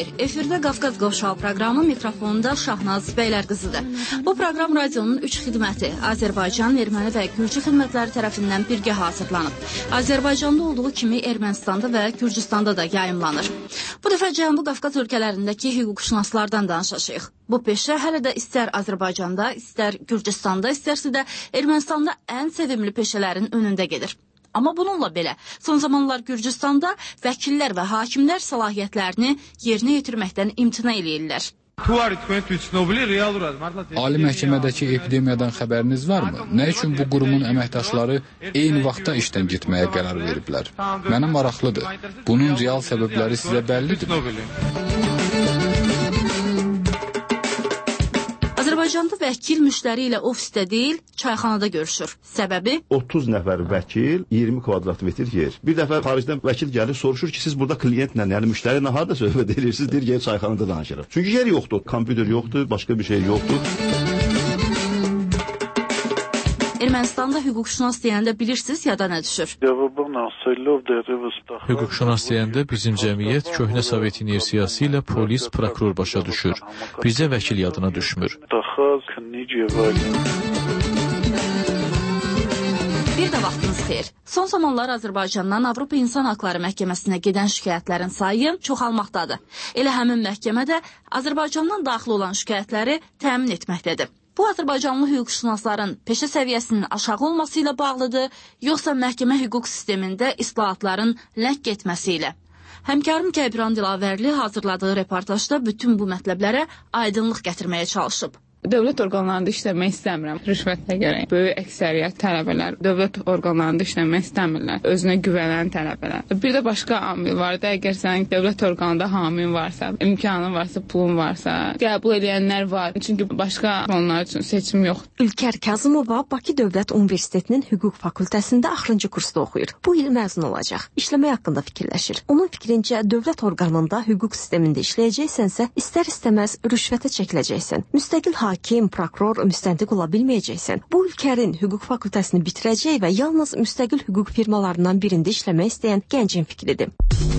xeyir. Efirdə Qafqaz Qovşağı proqramı, mikrofonda Şahnaz Bəylərqızıdır. Bu proqram radionun 3 xidməti Azərbaycan, Erməni və Gürcü xidmətləri tərəfindən birgə hazırlanıb. Azərbaycanda olduğu kimi Ermənistanda və Gürcüstanda da yayımlanır. Bu dəfə Cənubi Qafqaz ölkələrindəki hüquqşünaslardan danışacağıq. Bu peşə hələ də istər Azərbaycanda, istər Gürcüstanda, istərsə də Ermənistanda ən sevimli peşələrin önündə gedir. Amma bununla belə, son zamanlar Gürcüstanda vəkillər və hakimlər səlahiyyətlərini yerinə yetirməkdən imtina eləyirlər. Ali məhkəmədəki epidemiyadan xəbəriniz varmı? Nə üçün bu qurumun əməkdaşları eyni vaxtda işdən getməyə qərar veriblər? Mənə maraqlıdır. Bunun real səbəbləri sizə bəllidir. Azərbaycanda vəkil müştəri ilə ofisdə deyil, çayxanada görüşür. Səbəbi? 30 nəfər vəkil, 20 kvadrat metr yer. Bir dəfə xaricdən vəkil gəlir, soruşur ki, siz burada klientlə, yəni müştəri ilə harada söhbət edirsiniz, deyir, gəl çayxanada danışırıq. Çünki yer yoxdur, kompüter yoxdur, başqa bir şey yoxdur. Ermənistanda hüquqşünas deyəndə bilirsiniz, yada nə düşür? Hüquqşünas deyəndə bizim cəmiyyət köhnə Sovet inersiyası ilə polis, prokuror başa düşür. Bizə vəkil yadına düşmür. Bir də vaxtınız xeyir. Son zamanlar Azərbaycandan Avropa İnsan Haqları Məhkəməsinə gedən şikayətlərin sayı çoxalmaqdadır. Elə həmin məhkəmə də Azərbaycandan daxil olan şikayətləri təmin etməkdədir. Bu, Azərbaycanlı hüquqşünasların peşə səviyyəsinin aşağı olması ilə bağlıdır, yoxsa məhkəmə hüquq sistemində islahatların ləng getməsi ilə? Həmkarım Kəbran Dilavərli hazırladığı reportajda bütün bu mətləblərə aydınlıq gətirməyə çalışıb. Dövlət orqanlarında işləmək istəmirəm. Rüşvətə görə böyük əksəriyyət tələbələr dövlət orqanlarında işləmək istəmirlər. Özünə güvənən tələbələr. Bir də başqa amil var da, əgər sənin dövlət orqanında hamin varsa, imkanın varsa, pulun varsa, qəbul edənlər var. Çünki başqa onlar üçün seçim yoxdur. Ülkər Kazımova Bakı Dövlət Universitetinin hüquq fakültəsində axırıncı kursda oxuyur. Bu il məzun olacaq. İşləmək haqqında fikirləşir. Onun fikrincə dövlət orqanında hüquq sistemində işləyəcəksənsə, istər-istəməz rüşvətə çəkiləcəksən. Müstəqil hakim, prokuror, müstəntiq ola bilməyəcəksən. Bu ülkənin hüquq fakültəsini bitirəcək və yalnız müstəqil hüquq firmalarından birində işləmək istəyən gəncin fikridir.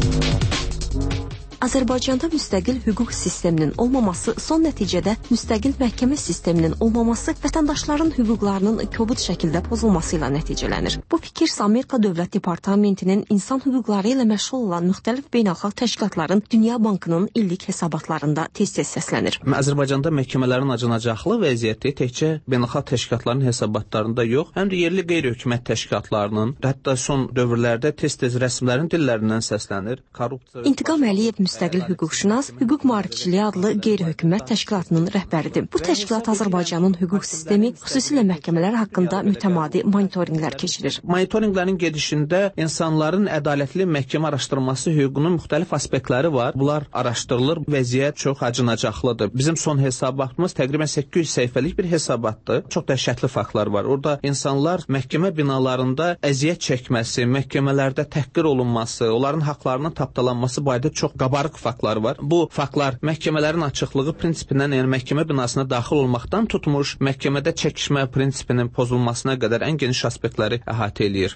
Azərbaycanda müstəqil hüquq sisteminin olmaması son nəticədə müstəqil məhkəmə sisteminin olmaması vətəndaşların hüquqlarının kobud şəkildə pozulması ilə nəticələnir. Bu fikir Amerika Dövlət Departamentinin insan hüquqları ilə məşğul olan müxtəlif beynəlxalq təşkilatların Dünya Bankının illik hesabatlarında tez-tez səslənir. Azərbaycanda məhkəmələrin acınacaqlı vəziyyəti təkcə beynəlxalq təşkilatların hesabatlarında yox, həm də yerli qeyri-hökumət təşkilatlarının, hətta son dövrlərdə tez-tez rəsmilərin dillərindən səslənir. İntiqam Əliyev müstəqil hüquqşünas, Hüquq Maarifçiliyi adlı qeyri-hökumət təşkilatının rəhbəridir. Bu təşkilat Azərbaycanın hüquq sistemi, xüsusilə məhkəmələr haqqında mütəmadi monitorinqlər keçirir. Monitorinqlərin gedişində insanların ədalətli məhkəmə araşdırması hüququnun müxtəlif aspektləri var. Bunlar araşdırılır, vəziyyət çox acınacaqlıdır. Bizim son hesabatımız təqribən 800 səhifəlik bir hesabatdır. Çox dəhşətli faktlar var. Orada insanlar məhkəmə binalarında əziyyət çəkməsi, məhkəmələrdə təhqir olunması, onların haqlarının tapdalanması barədə çox qabarıq faktlar var. Bu faktlar məhkəmələrin açıqlığı prinsipindən, yəni məhkəmə binasına daxil olmaqdan tutmuş, məhkəmədə çəkişmə prinsipinin pozulmasına qədər ən geniş aspektləri əhatə eləyir.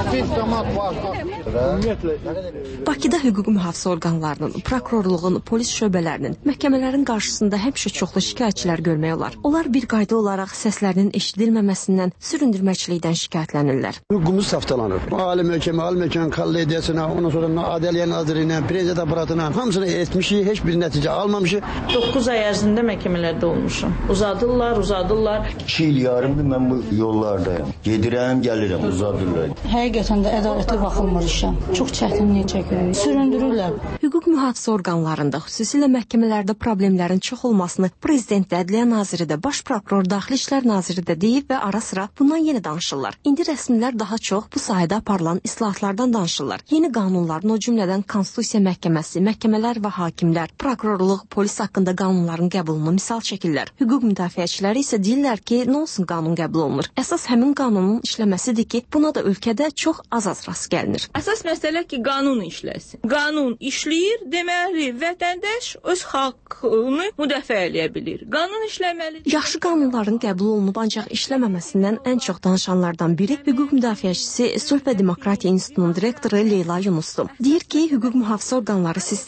Bakıda hüquq mühafizə orqanlarının, prokurorluğun, polis şöbələrinin, məhkəmələrin qarşısında həmişə çoxlu şikayətçilər görmək olar. Onlar bir qayda olaraq səslərinin eşidilməməsindən, süründürməçilikdən şikayətlənirlər. Hüququmuz saftalanır. Ali məhkəmə, kollegiyasına, ondan sonra Ədliyyə Nazirliyinə, prezident aparatına hamısını etmişik, heç bir nəticə almamışıq. 9 ay ərzində məhkəmələrdə olmuşum. Uzadırlar. 2 il yarımdır mən bu yollardayım. Gedirəm, gəlirəm, uzadırlar. Həqiqətən də ədalətli baxılmır işə. Çox çətinlik çəkirik. Süründürürlər. Hüquq mühafizə orqanlarında, xüsusilə məhkəmələrdə problemlərin çox olmasını Prezident də, Ədliyyə Naziri də, Baş prokuror, Daxili İşlər Naziri də deyib və ara-sıra bundan yenə danışırlar. İndi rəsmilər daha çox bu sahədə aparılan islahatlardan danışırlar. Yeni qanunların, o cümlədən Konstitusiya Məhkəməsi, məhkəmələr və hakimlər, prokurorluq, polis haqqında qanunların qəbulunu misal çəkirlər. Hüquq müdafiəçiləri isə deyirlər ki, nə olsun qanun qəbul olunur. Əsas həmin qanunun işləməsidir ki, buna da ölkədə çox az rast gəlinir. Əsas məsələ ki, qanun işləsin. Qanun işləyir, deməli, vətəndaş öz haqqını müdafiə edə bilir. Qanun işləməlidir. Yaxşı qanunların qəbul olunub ancaq işləməməsindən ən çox danışanlardan biri hüquq müdafiəçisi Sülh və Demokratiya İnstitutunun direktoru Leyla Yunusdur. Deyir ki, hüquq mühafizə orqanları sistemi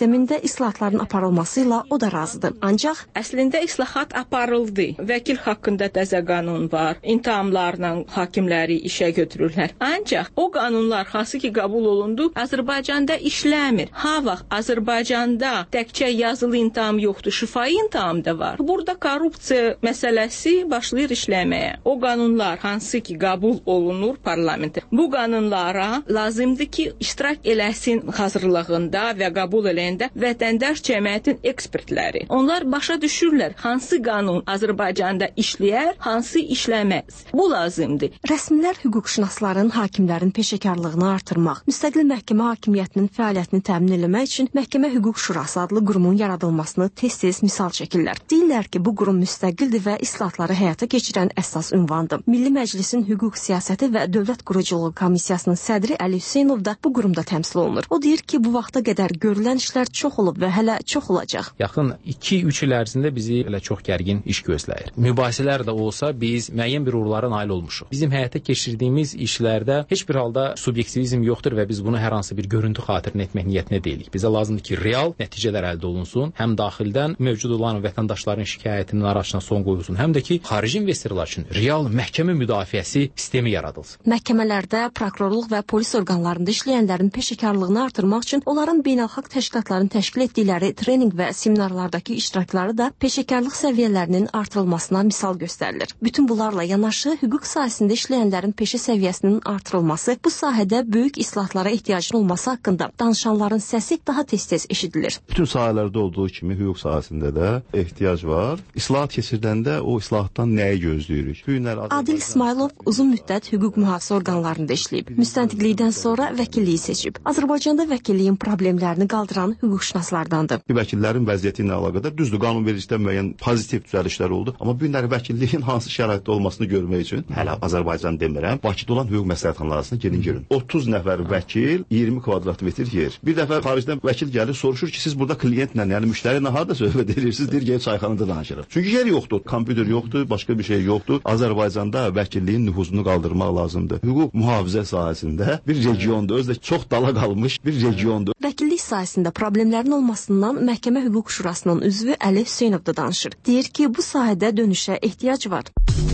sistemində islahatların aparılması ilə o da razıdır. Ancaq əslində islahat aparıldı. Vəkil haqqında təzə qanun var. İntihamlarla hakimləri işə götürürlər. Ancaq o qanunlar hansı ki qəbul olundu, Azərbaycanda işləmir. Ha vaxt Azərbaycanda təkcə yazılı intiham yoxdur, şifahi intiham da var. Burada korrupsiya məsələsi başlayır işləməyə. O qanunlar hansı ki qəbul olunur parlamentdə. Bu qanunlara lazımdır ki, iştirak eləsin hazırlığında və qəbul eləyəndə vətəndaş cəmiyyətin ekspertləri. Onlar başa düşürlər hansı qanun Azərbaycanda işləyər, hansı işləməz. Bu lazımdır. Rəsmilər hüquqşünasların, hakimlərin peşəkarlığını artırmaq, müstəqil məhkəmə hakimiyyətinin fəaliyyətini təmin etmək üçün Məhkəmə Hüquq Şurası adlı qurumun yaradılmasını tez-tez misal çəkirlər. Deyirlər ki, bu qurum müstəqildir və islahatları həyata keçirən əsas ünvandır. Milli Məclisin Hüquq Siyasəti və Dövlət Quruculuğu Komissiyasının sədri Əli Hüseynov da bu qurumda təmsil olunur. O deyir ki, bu vaxta qədər görülən işlər çox olub və hələ çox olacaq. Yaxın 2-3 il ərzində bizi hələ çox gərgin iş gözləyir. Mübahisələr də olsa biz müəyyən bir uğurlara nail olmuşuq. Bizim həyata keçirdiyimiz işlərdə heç bir halda subyektivizm yoxdur və biz bunu hər hansı bir görüntü xatirinə etmək niyyətində deyilik. Bizə lazımdır ki, real nəticələr əldə olunsun. Həm daxildən mövcud olan vətəndaşların şikayətinin araçına son qoyulsun, həm də ki, xarici investorlar üçün real məhkəmə müdafiəsi sistemi yaradılsın. Məhkəmələrdə prokurorluq və polis orqanlarında işləyənlərin peşəkarlığını artırmaq üçün onların beynəlxalq təşkilatların təşkil etdikləri treninq və seminarlardakı iştirakları da peşəkarlıq səviyyələrinin artırılmasına misal göstərilir. Bütün bunlarla yanaşı hüquq sahəsində işləyənlərin peşə səviyyəsinin artırılması, bu sahədə böyük islahatlara ehtiyacın olması haqqında danışanların səsi daha tez-tez eşidilir. Bütün sahələrdə olduğu kimi hüquq sahəsində də ehtiyac var. İslahat keçirdəndə o islahatdan nəyi gözləyirik? Adil İsmailov uzun müddət hüquq mühafizə orqanlarında işləyib. Müstəntiqlikdən sonra vəkilliyi seçib. Azərbaycanda vəkilliyin problemlərini qaldıran hüquqşünaslardandır. Vəkillərin vəziyyəti ilə əlaqədar düzdür, qanunvericilikdə müəyyən pozitiv düzəlişlər oldu, amma bu günləri vəkilliyin hansı şəraitdə olmasını görmək üçün hələ Azərbaycan demirəm, Bakıda olan hüquq məsləhətxanalarına gedin görün. 30 nəfər vəkil, 20 kvadrat metr yer. Bir dəfə xaricdən vəkil gəlir, soruşur ki, siz burada klientlə, yəni müştəri ilə harda söhbət edirsiniz? Deyir, gəlib çayxanada danışırıq. Çünki yer yoxdur, kompüter yoxdur, başqa bir şey yoxdur. Azərbaycanda vəkilliyin nüfuzunu qaldırmaq lazımdır. Hüquq mühafizə sahəsində bir regiondur, özü də çox dala qalmış bir regiondur. Vəkillik sahəsində problemlərin olmasından Məhkəmə Hüquq Şurasının üzvü Əli Hüseynov da danışır. Deyir ki, bu sahədə dönüşə ehtiyac var.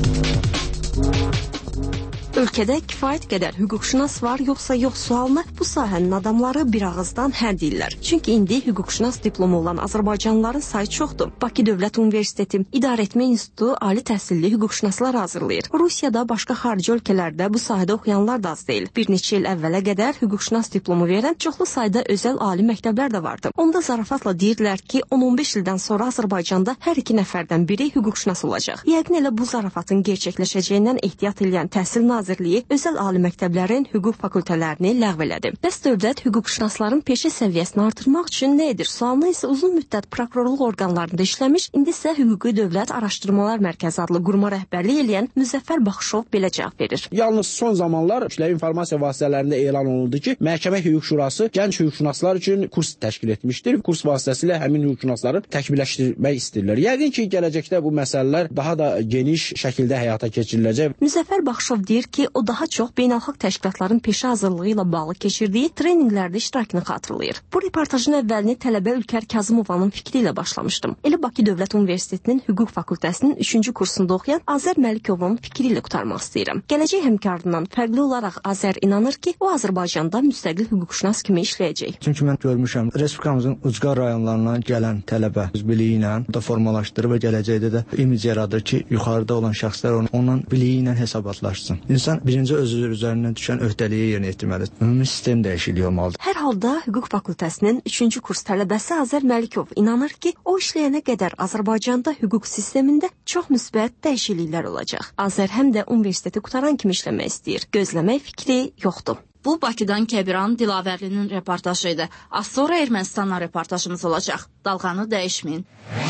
Ölkədə kifayət qədər hüquqşünas var, yoxsa yox sualına bu sahənin adamları bir ağızdan hə deyirlər. Çünki indi hüquqşünas diplomu olan Azərbaycanlıların sayı çoxdur. Bakı Dövlət Universiteti İdarəetmə İnstitutu ali təhsilli hüquqşünaslar hazırlayır. Rusiyada, başqa xarici ölkələrdə bu sahədə oxuyanlar da az deyil. Bir neçə il əvvələ qədər hüquqşünas diplomu verən çoxlu sayda özəl ali məktəblər də vardı. Onda zarafatla deyirlər ki, 10-15 ildən sonra Azərbaycanda hər iki nəfərdən biri hüquqşünas olacaq. Yəqin elə bu zarafatın gerçəkləşəcəyindən ehtiyat edən Təhsil Nazirliyi özəl ali məktəblərin hüquq fakültələrini ləğv elədi. Bəs dövlət hüquqşünasların peşə səviyyəsini artırmaq üçün nə edir? Sualına isə uzun müddət prokurorluq orqanlarında işləmiş, indi isə Hüquqi Dövlət Araşdırmalar Mərkəzi adlı quruma rəhbərlik edən Müzəffər Baxışov belə cavab verir. Yalnız son zamanlar kütləvi informasiya vasitələrində elan olundu ki, Məhkəmə Hüquq Şurası gənc hüquqşünaslar üçün kurs təşkil etmişdir. Kurs vasitəsilə həmin hüquqşünasları təkmilləşdirmək istəyirlər. Yəqin ki, gələcəkdə bu məsələlər daha da geniş şəkildə həyata keçiriləcək. Müzəffər Baxışov deyir ki, o daha çox beynəlxalq təşkilatların peşə hazırlığı ilə bağlı keçirdiyi treninqlərdə iştirakını xatırlayır. Bu reportajın əvvəlini tələbə Ülkər Kazımovanın fikri ilə başlamışdım. Elə Bakı Dövlət Universitetinin Hüquq Fakültəsinin 3-cü kursunda oxuyan Azər Məlikovun fikri ilə qurtarmaq istəyirəm. Gələcək həmkarından fərqli olaraq Azər inanır ki, o Azərbaycanda müstəqil hüquqşünas kimi işləyəcək. Çünki mən görmüşəm, Respublikamızın ucqar rayonlarından gələn tələbə öz biliyi ilə da formalaşdırır və gələcəkdə də imic yaradır ki, yuxarıda olan şəxslər onun biliyi ilə hesabatlaşsın. İnsan birinci özü üzərindən düşən öhdəliyi yerinə yetirməlidir. Ümumi sistem dəyişikliyi olmalıdır. Hər halda Hüquq Fakültəsinin 3-cü kurs tələbəsi Azər Məlikov inanır ki, o işləyənə qədər Azərbaycanda hüquq sistemində çox müsbət dəyişikliklər olacaq. Azər həm də universiteti qutaran kimi işləmək istəyir. Gözləmək fikri yoxdur. Bu, Bakıdan Kəbiran Dilavərlinin reportajı idi. Az sonra Ermənistandan reportajımız olacaq. Dalğanı dəyişməyin.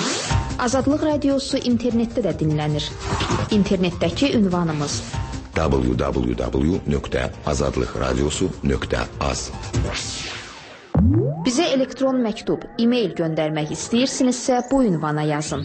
Azadlıq Radiosu internetdə də dinlənir. İnternetdəki ünvanımız www.azadlıqradiosu.az. Bizə elektron məktub, e-mail göndərmək istəyirsinizsə bu ünvana yazın.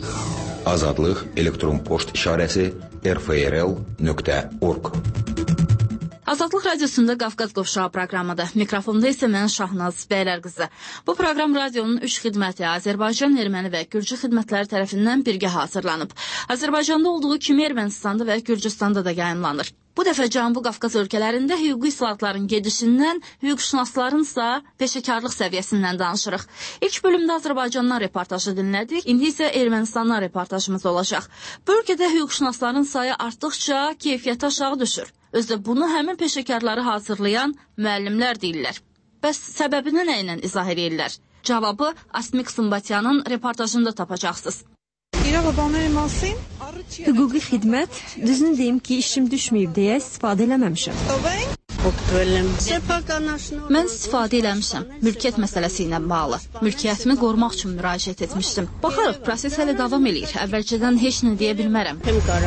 Azadlıq elektron poçt işarəsi rfrl.org. Azadlıq Radiosunda Qafqaz Qovşağı proqramıdır. Mikrofonda isə mən Şahnaz Bəylərqızı. Bu proqram radionun 3 xidməti Azərbaycan, Erməni və Gürcü xidmətləri tərəfindən birgə hazırlanıb. Azərbaycanda olduğu kimi Ermənistanda və Gürcüstanda da yayımlanır. Bu dəfə Cənubi Qafqaz ölkələrində hüquqi islahatların gedişindən, hüquqşünasların isə peşəkarlıq səviyyəsindən danışırıq. İlk bölümdə Azərbaycandan reportajı dinlədik, indi isə Ermənistandan reportajımız olacaq. Bu ölkədə hüquqşünasların sayı artdıqca keyfiyyəti aşağı düşür. Özdə bunu həmin peşəkarları hazırlayan müəllimlər deyirlər. Bəs səbəbini nə ilə izah edirlər? Cavabı Asmik Sımbatyanın reportajında tapacaqsınız. Hüquqi xidmət, düzünü deyim ki, işim düşməyib deyə istifadə eləməmişəm. Mən istifadə eləmişəm. Mülkiyyət məsələsi ilə bağlı. Mülkiyyətimi qorumaq üçün müraciət etmişdim. Baxarıq, proses hələ davam edir. Əvvəlcədən heç nə deyə bilmərəm.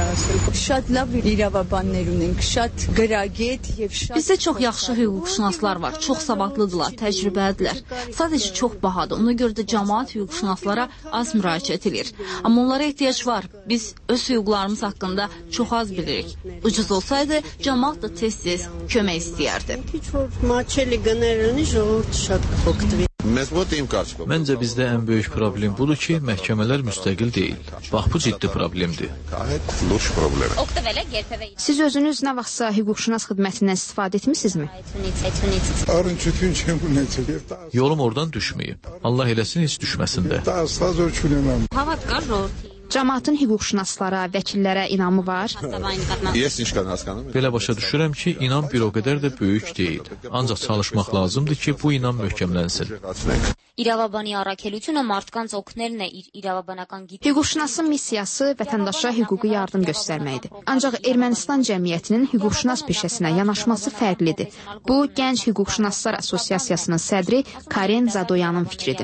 Bizdə çox yaxşı hüquqşünaslar var. Çox savadlıdırlar, təcrübəlidirlər. Sadəcə çox bahadır. Ona görə də cəmaət hüquqşünaslara az müraciət edir. Amma onlara ehtiyac var. Biz öz hüquqlarımız haqqında çox az bilirik. Ucuz olsaydı, cəmaət də tez-tez kömək istəyərdi. Məncə bizdə ən böyük problem budur ki, məhkəmələr müstəqil deyil. Bax, bu ciddi problemdir. Siz özünüz nə vaxtsa hüquqşünas xidmətindən istifadə etmisinizmi? Yolum oradan düşməyib. Allah eləsin, heç düşməsin də. Cəmaatın hüquqşünaslara, vəkillərə inamı var? Belə başa düşürəm ki, inam bir o qədər də böyük deyil. Ancaq çalışmaq lazımdır ki, bu inam möhkəmlənsin. İrավաբանի առաքելությունը մարդկանց օգնելն է իր իրավաբանական Hüquqşünasın missiyası vətəndaşa hüquqi yardım göstərməkdir. Ancaq Ermənistan cəmiyyətinin hüquqşünas peşəsinə yanaşması fərqlidir. Bu, Gənc Hüquqşünaslar Assosiasiyasının sədri Karen Zadoyanın fikridir.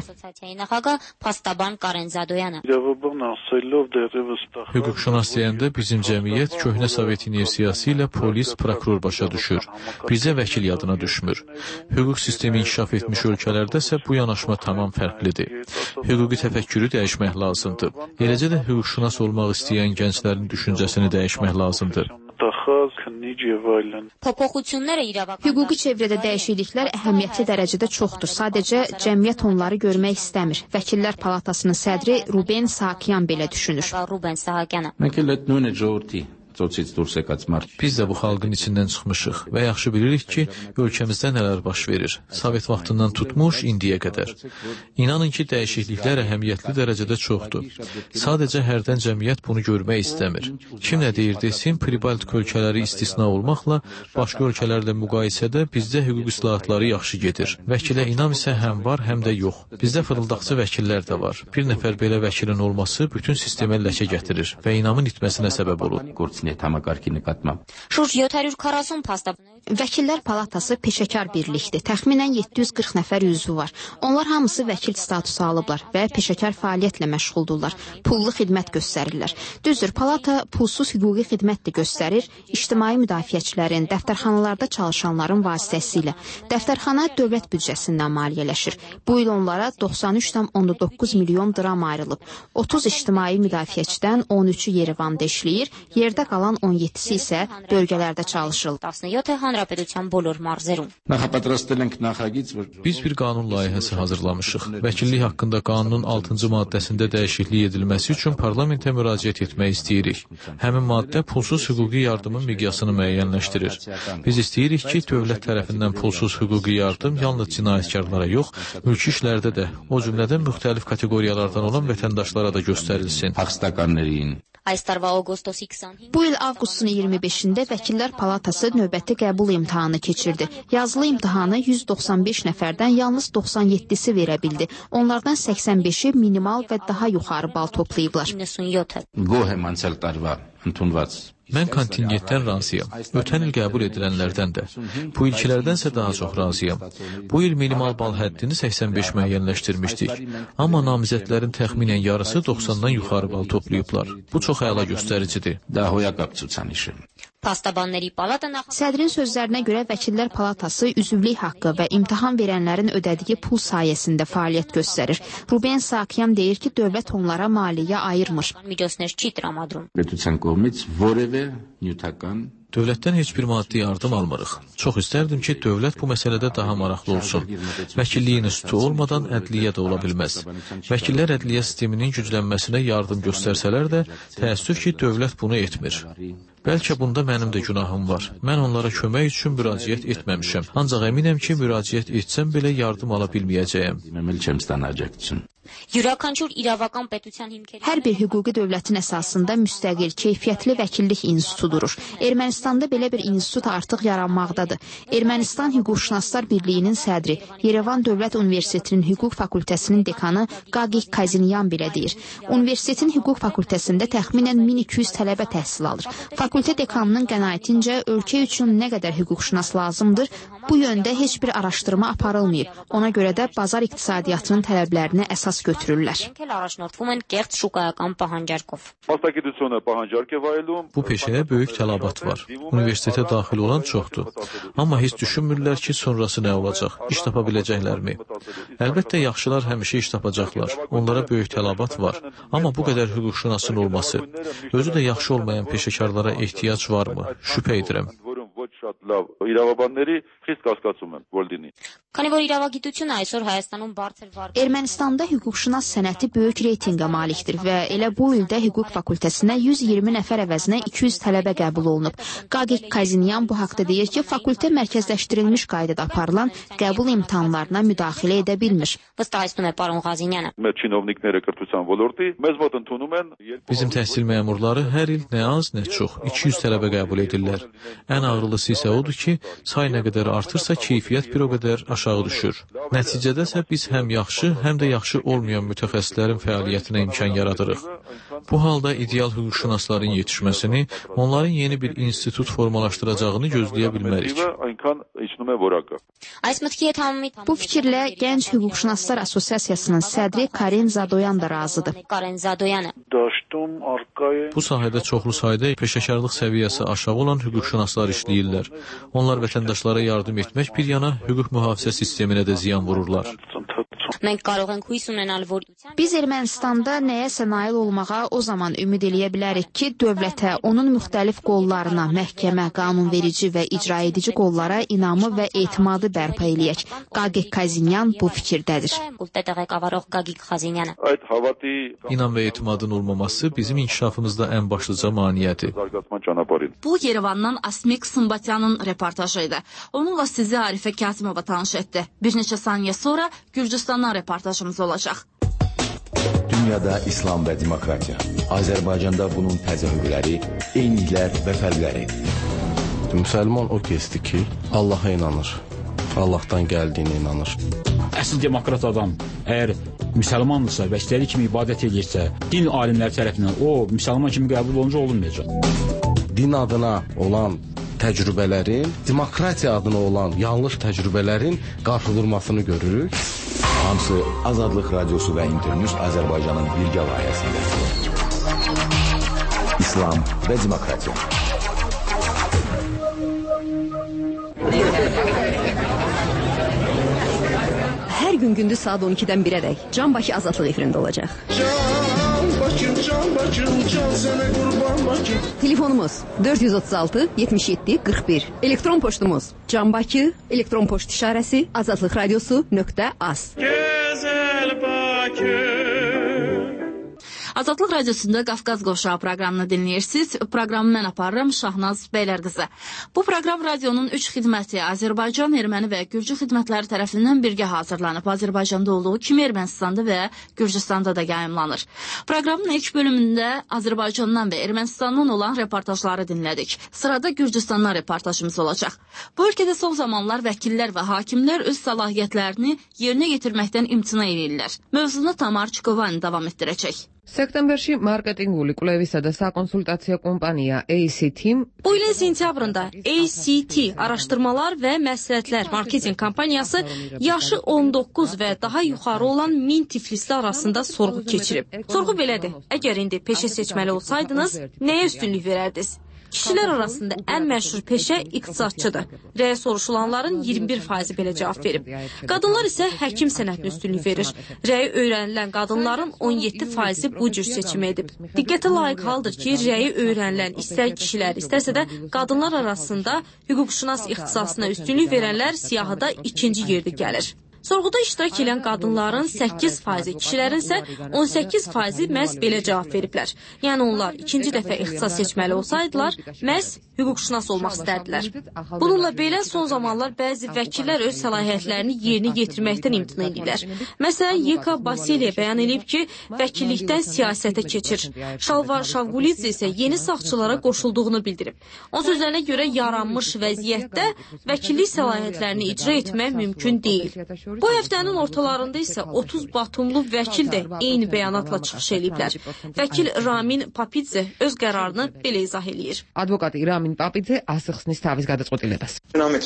Hüquqşünas deyəndə bizim cəmiyyət köhnə Sovet inersiyası ilə polis, prokuror başa düşür. Bizə vəkil yadına düşmür. Hüquq sistemi inkişaf etmiş ölkələrdə isə bu yanaşma tamam fərqlidir. Hüquqi təfəkkürü dəyişmək lazımdır. Eləcə də hüquqşünas olmaq istəyən gənclərin düşüncəsini dəyişmək lazımdır. Hüquqi çevrədə dəyişikliklər əhəmiyyətli dərəcədə çoxdur. Sadəcə cəmiyyət onları görmək istəmir. Vəkillər Palatasının sədri Ruben Saakyan belə düşünür. Biz də bu xalqın içindən çıxmışıq və yaxşı bilirik ki, ölkəmizdə nələr baş verir. Sovet vaxtından tutmuş indiyə qədər. İnanın ki, dəyişikliklər əhəmiyyətli dərəcədə çoxdur. Sadəcə hərdən cəmiyyət bunu görmək istəmir. Kim nə deyir desin, Pribaltik ölkələri istisna olmaqla başqa ölkələrlə müqayisədə bizdə hüquq islahatları yaxşı gedir. Vəkilə inam isə həm var, həm də yox. Bizdə fırıldaqçı vəkillər də var. Bir nəfər belə vəkilin olması bütün sistemə ləkə gətirir və inamın itməsinə səbəb olur. Vəkillər Palatası peşəkar birlikdir. Təxminən 740 nəfər üzvü var. Onlar hamısı vəkil statusu alıblar və peşəkar fəaliyyətlə məşğuldurlar. Pullu xidmət göstərirlər. Düzdür, Palata pulsuz hüquqi xidmət də göstərir. İctimai müdafiəçilərin, dəftərxanalarda çalışanların vasitəsilə. Dəftərxana dövlət büdcəsindən maliyyələşir. Bu il onlara 93,9 milyon dram ayrılıb. 30 ictimai müdafiəçidən 13-ü Yerevanda işləyir, yerdə qalan 17-si isə bölgələrdə çalışır. Biz bir qanun layihəsi hazırlamışıq. Vəkillik haqqında qanunun 6-cı maddəsində dəyişiklik edilməsi üçün parlamentə müraciət etmək istəyirik. Həmin maddə pulsuz hüquqi yardımın miqyasını müəyyənləşdirir. Biz istəyirik ki, dövlət tərəfindən pulsuz hüquqi yardım yalnız cinayətkarlara yox, mülki işlərdə də, o cümlədən müxtəlif kateqoriyalardan olan vətəndaşlara da göstərilsin. Bu il avqustun 25-də Vəkillər Palatası növbəti qəbul imtahanı keçirdi. Yazılı imtahanı 195 nəfərdən yalnız 97-si verə bildi. Onlardan 85-i minimal və daha yuxarı bal toplayıblar. Mən kontingentdən razıyam. Ötən il qəbul edilənlərdən də. Bu ilkilərdənsə daha çox razıyam. Bu il minimal bal həddini 85 müəyyənləşdirmişdik. Amma namizədlərin təxminən yarısı 90-dan yuxarı bal toplayıblar. Bu çox əla göstəricidir. Sədrin sözlərinə görə Vəkillər Palatası üzvlük haqqı və imtahan verənlərin ödədiyi pul sayəsində fəaliyyət göstərir. Ruben Saakyan deyir ki, dövlət onlara maliyyə ayırmır. Dövlətdən heç bir maddi yardım almırıq. Çox istərdim ki, dövlət bu məsələdə daha maraqlı olsun. Vəkillik institutu olmadan ədliyyə də ola bilməz. Vəkillər ədliyyə sisteminin güclənməsinə yardım göstərsələr də, təəssüf ki, dövlət bunu etmir. Bəlkə bunda mənim də günahım var. Mən onlara kömək üçün müraciət etməmişəm. Ancaq əminəm ki, müraciət etsəm belə yardım ala bilməyəcəyəm. Hər bir hüquqi dövlətin əsasında müstəqil, keyfiyyətli vəkillik institutu durur. Ermənistanda belə bir institut artıq yaranmaqdadır. Ermənistan Hüquqşünaslar Birliyinin sədri, Yerevan Dövlət Universitetinin Hüquq Fakültəsinin dekanı Qaqik Kazinyan belə deyir. Universitetin Hüquq Fakültəsində təxminən 1200 tələbə təhsil alır. Fakültə dekanının qənaətincə ölkə üçün nə qədər hüquqşünas lazımdır, bu yöndə heç bir araşdırma aparılmayıb. Ona görə də bazar iqtisadiyyatının tələblərini əsas götürürlər. Bu peşəyə böyük tələbat var. Universitetə daxil olan çoxdur. Amma heç düşünmürlər ki, sonrası nə olacaq, iş tapa biləcəklərmi? Əlbəttə, yaxşılar həmişə iş tapacaqlar. Onlara böyük tələbat var. Amma bu qədər hüquqşünasın olması, özü də yaxşı olmayan peşəkarlara ehtiyac varmı? Şübhə edirəm. Ermənistanda hüquqşünas sənəti böyük reytinqə malikdir və elə bu ildə hüquq fakültəsinə 120 nəfər əvəzinə 200 tələbə qəbul olunub. Qaqik Kazinyan bu haqda deyir ki, fakültə mərkəzləşdirilmiş qaydada aparılan qəbul imtahanlarına müdaxilə edə bilmir. Bizim təhsil məmurları hər il nə az, nə çox 200 tələbə qəbul edirlər. Ən ağırlısı isə odur ki, say nə qədər artırsa, keyfiyyət bir o qədər aşağı düşür. Nəticədə isə biz həm yaxşı, həm də yaxşı olmayan mütəxəssislərin fəaliyyətinə imkan yaradırıq. Bu halda ideal hüquqşünasların yetişməsini, onların yeni bir institut formalaşdıracağını gözləyə bilmərik. Bu fikirlə Gənc Hüquqşünaslar Assosiasiyasının sədri Karen Zadoyan da razıdır. Bu sahədə çoxlu sayda peşəkarlıq səviyyəsi aşağı olan hüquqşünaslar işləyirlər. Onlar vətəndaşlara yardım etmək bir yana hüquq mühafizə sisteminə də ziyan vururlar. Biz Ermənistanda nəyəsə nail olmağa o zaman ümid eləyə bilərik ki, dövlətə, onun müxtəlif qollarına, məhkəmə, qanunverici və icra edici qollara inamı və etimadı bərpa eləyək. Qaqik Kazinyan bu fikirdədir. İnam və etimadın olmaması bizim inkişafımızda ən başlıca maneədir. Bu Yerevandan Asmik Sımbatyanın reportajı idi. Onunla sizi Arifə Kazimova tanış etdi. Bir neçə saniyə sonra Gürcüstandan reportajımız olacaq. Dünyada İslam və demokratiya. Azərbaycanda bunun təzahürləri, eyniliklər və fərqləri. Müsəlman o kəsdir ki, Allaha inanır. Allahdan gəldiyinə inanır. Əsl demokrat adam əgər müsəlmandırsa və istədiyi kimi ibadət edirsə, din alimləri tərəfindən o müsəlman kimi qəbul olunca olunmayacaq. Din adına olan təcrübələrin, demokratiya adına olan yanlış təcrübələrin qarşıdurmasını görürük. Hamısı Azadlıq Radiosu və İnternews Azərbaycanın birgə layihəsində. İslam və demokratiya. Hər gün gündüz saat 12-dən 1-ədək Can Bakı Azadlıq efirində olacaq. Telefonumuz 436 77 41. Elektron poçtumuz Can Bakı, elektron poçt işarəsi azadlıqradiosu.az. Gözəl Bakı. Azadlıq Radiosunda Qafqaz Qovşağı proqramını dinləyirsiniz. Proqramı mən aparıram Şahnaz Bəylərqızı. Bu proqram radionun 3 xidməti Azərbaycan, Erməni və Gürcü xidmətləri tərəfindən birgə hazırlanıb. Azərbaycanda olduğu kimi Ermənistanda və Gürcüstanda da yayımlanır. Proqramın ilk bölümündə Azərbaycandan və Ermənistandan olan reportajları dinlədik. Sırada Gürcüstandan reportajımız olacaq. Bu ölkədə son zamanlar vəkillər və hakimlər öz səlahiyyətlərini yerinə yetirməkdən imtina edirlər. Mövzunu Tamar Çikovani davam etdirəcək. Səktəmbərşi marketinquli kləvisə də konsultasiya kompaniya ACT. Bu ilin sentyabrında ACT Araşdırmalar və Məsləhətlər Marketinq Kompaniyası yaşı 19 və daha yuxarı olan 1000 tiflisli arasında sorğu keçirib. Sorğu belədir. Əgər indi peşə seçməli olsaydınız, nəyə üstünlük verərdiniz? Kişilər arasında ən məşhur peşə iqtisadçıdır. Rəyə soruşulanların 21% belə cavab verib. Qadınlar isə həkim sənətinə üstünlük verir. Rəyi öyrənilən qadınların 17% bu cür seçimi edib. Diqqətə layiq haldır ki, rəyi öyrənilən istər kişilər, istərsə də qadınlar arasında hüquqşünas ixtisasına üstünlük verənlər siyahıda ikinci yerdə gəlir. Sorğuda iştirak edən qadınların 8%, kişilərin isə 18% məhz belə cavab veriblər. Yəni onlar ikinci dəfə ixtisas seçməli olsaydılar, məhz hüquqşünas olmaq istərdilər. Bununla belə son zamanlar bəzi vəkillər öz səlahiyyətlərini yerinə yetirməkdən imtina edirlər. Məsələn, Yeka Basiliya bəyan edib ki, vəkillikdən siyasətə keçir. Şalvar Şavqulidze isə yeni sağçılara qoşulduğunu bildirib. Onun sözlərinə görə yaranmış vəziyyətdə vəkillik səlahiyyətlərini icra etmək mümkün deyil. Bu həftənin ortalarında isə 30 Batumlu vəkil də eyni bəyanatla çıxış ediblər. Vəkil Ramin Papidze öz qərarını belə izah eləyir. Advokati Ramin Papidze asıxsnis tāvis გადაწყვეტილებას.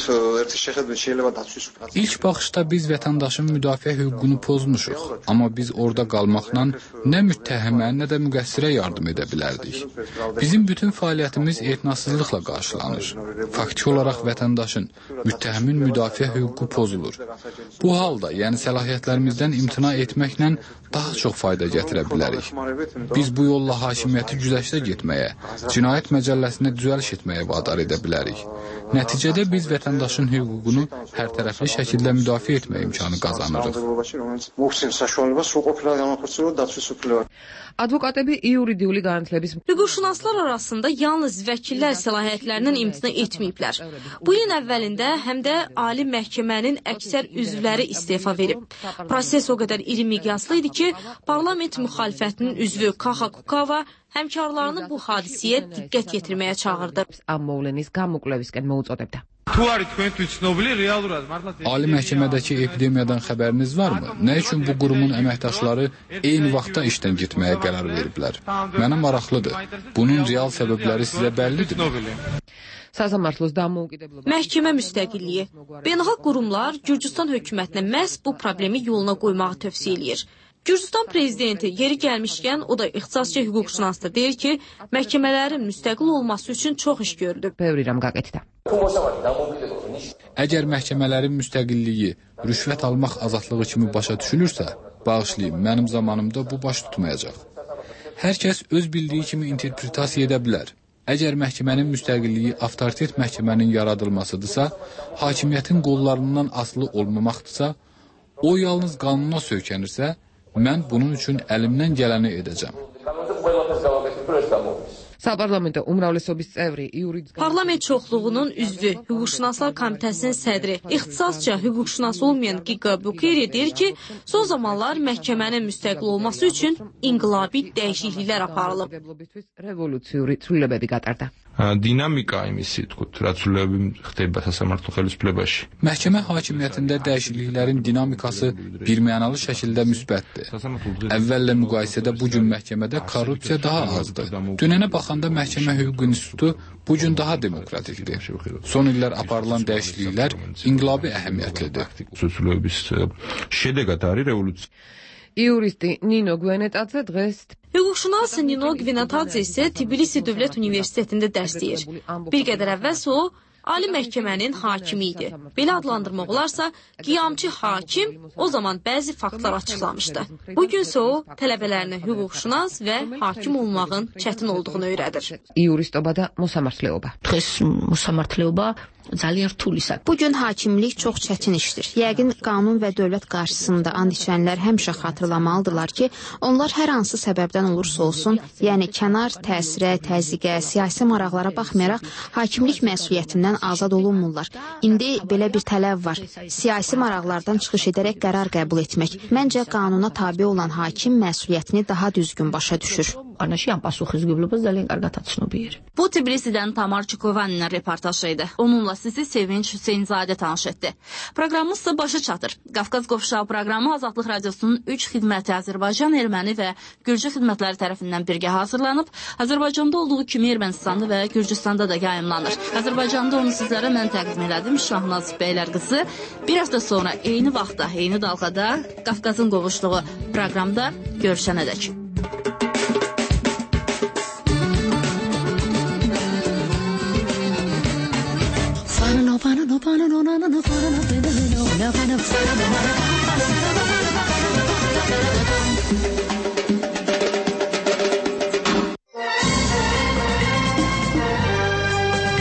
İlk baxışda biz vətəndaşın müdafiə hüququnu pozmuşuq, amma biz orada qalmaqla nə müttəhimə, nə də müqəssirə yardım edə bilərdik. Bizim bütün fəaliyyətimiz etinasızlıqla qarşılanır. Faktiki olaraq vətəndaşın, müttəhimin müdafiə hüququ pozulur. Bu halda, yəni səlahiyyətlərimizdən imtina etməklə daha çox fayda gətirə bilərik. Biz bu yolla hakimiyyəti güzəştə getməyə, cinayət məcəlləsinə düzəliş etməyə vadar edə bilərik. Nəticədə biz vətəndaşın hüququnu hər tərəfli şəkildə müdafiə etmə imkanı qazanırıq. Advokatები iuridიული garantiləbiz. Hüquqşünaslar arasında yalnız vəkillər səlahiyyətlərindən imtina etməyiblər. Bu ilin əvvəlində həm də Ali Məhkəmənin əksər üzvləri istefa verib. Proses o qədər iri miqyaslı idi ki, parlament müxalifətinin üzvü Kaxa Kukava həmkarlarını bu hadisəyə diqqət yetirməyə çağırdı. Ali Məhkəmədəki epidemiyadan xəbəriniz varmı? Nə üçün bu qurumun əməkdaşları eyni vaxtda işdən getməyə qərar veriblər? Mənə maraqlıdır. Bunun real səbəbləri sizə bəllidirmi? Məhkəmə müstəqilliyi. Beynəlxalq qurumlar Gürcüstan hökumətinə məhz bu problemi yoluna qoymağı tövsiyə eləyir. Gürcüstan prezidenti yeri gəlmişkən o da ixtisasçı hüquqşünasda deyir ki, məhkəmələrin müstəqil olması üçün çox iş görülüb. Əgər məhkəmələrin müstəqilliyi rüşvət almaq azadlığı kimi başa düşülürsə, bağışlayın, mənim zamanımda bu baş tutmayacaq. Hər kəs öz bildiyi kimi interpretasiya edə bilər. Əgər məhkəmənin müstəqilliyi avtoritet məhkəmənin yaradılmasıdırsa, hakimiyyətin qollarından asılı olmamaqdırsa, o yalnız qanuna söykənirsə, mən bunun üçün əlimdən gələni edəcəm. Parlament çoxluğunun üzvü, Hüquqşünaslar Komitəsinin sədri, ixtisasca hüquqşünas olmayan Giga Bukeri deyir ki, son zamanlar məhkəmənin müstəqil olması üçün inqilabi dəyişikliklər aparılıb. Dinamika imisi თქვით, რაც ხდება სასამართლო ხელისუფლებაში. Məhkəmə hakimiyyətində dəyişikliklərin dinamikası birmənalı şəkildə müsbətdir. Əvvəllə müqayisədə bu gün məhkəmədə korrupsiya daha azdır. Dünənə baxanda məhkəmə hüquq institutu bu gün daha demokratikdir. Son illər aparılan dəyişikliklər inqilabi əhəmiyyətlidir. შედეგად არის რევოლუცია. იურისტი ნინო გვენეტაძე დღეს Hüquqşünas Nino Gvenetadze isə Tbilisi Dövlət Universitetində dərs deyir. Bir qədər əvvəlsə o, Ali Məhkəmənin hakimi idi. Belə adlandırmaq olarsa, qiyamçı hakim o zaman bəzi faktlar açıqlamışdı. Bugünsə o, tələbələrinə hüquqşünas və hakim olmağın çətin olduğunu öyrədir. იურისტობა მოსამართლეობა. Დღეს მოსამართლეობა ძალიან რთულისა. Bu gün hakimlik çox çətin işdir. Yəqin qanun və dövlət qarşısında and içənlər həmişə xatırlamalıdırlar ki, onlar hər hansı səbəbdən olursa olsun, yəni kənar təsirə, təzyiqə, siyasi maraqlara baxmayaraq hakimlik məsuliyyətindən azad olunmurlar. İndi belə bir tələb var. Siyasi maraqlardan çıxış edərək qərar qəbul etmək. Məncə qanuna tabe olan hakim məsuliyyətini daha düzgün başa düşür. Bu Tbilisidən Tamar Çukovanın reportajı idi. Onunla sizi Sevinç Hüseynzadə tanış etdi. Proqramımız ise başa çatır. Qafqaz Qovşağı proqramı Azadlıq Radiosunun 3 xidməti Azərbaycan, Erməni və Gürcü xidmətləri tərəfindən birgə hazırlanıb. Azərbaycanda olduğu kimi Ermənistanda və Gürcüstanda da yayımlanır. Azərbaycanda onu sizlərə mən təqdim elədim. Şahnaz Beylər qızı. Bir həftə sonra eyni vaxtda, eyni dalğada Qafqazın qovuşduğu proqramda görüşənədək. Saksları